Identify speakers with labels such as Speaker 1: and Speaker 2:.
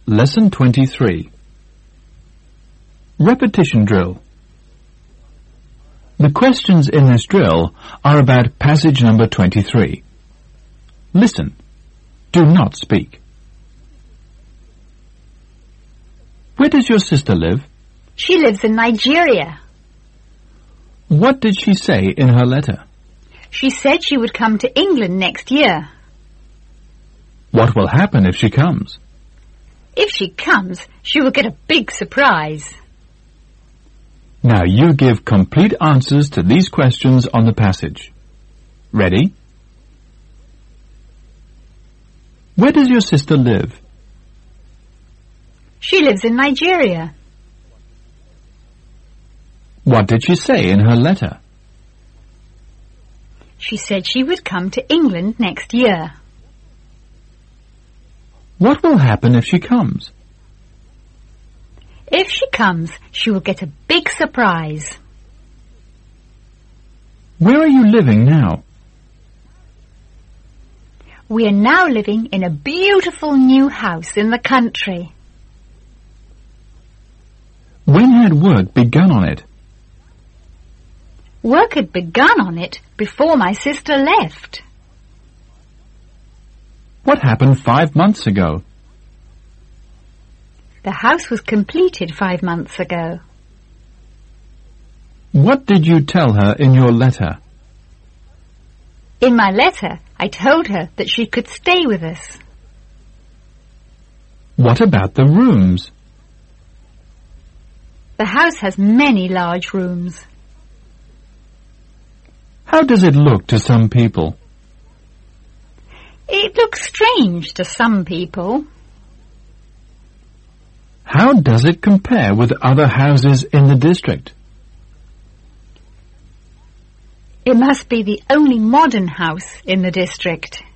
Speaker 1: Lesson 23. Repetition drill. The questions in this drill are about passage number 23. Listen. Do not speak. Where does your sister live?
Speaker 2: She lives in Nigeria.
Speaker 1: What did she say in her letter?
Speaker 2: She said she would come to England next year.
Speaker 1: What will happen if she comes?
Speaker 2: If she comes, she will get a big surprise.
Speaker 1: Now you give complete answers to these questions on the passage. Ready? Where does your sister live?
Speaker 2: She lives in Nigeria.
Speaker 1: What did she say in her letter?
Speaker 2: She said she would come to England next year.
Speaker 1: What will happen if she comes?
Speaker 2: If she comes, she will get a big surprise.
Speaker 1: Where are you living now?
Speaker 2: We are now living in a beautiful new house in the country.
Speaker 1: When had work begun on it?
Speaker 2: Work had begun on it before my sister left.
Speaker 1: What happened 5 months ago?
Speaker 2: The house was completed 5 months ago.
Speaker 1: What did you tell her in your letter?
Speaker 2: In my letter, I told her that she could stay with us.
Speaker 1: What about the rooms?
Speaker 2: The house has many large rooms.
Speaker 1: How does it look to some people?
Speaker 2: It looks strange to some people.
Speaker 1: How does it compare with other houses in the district?
Speaker 2: It must be the only modern house in the district.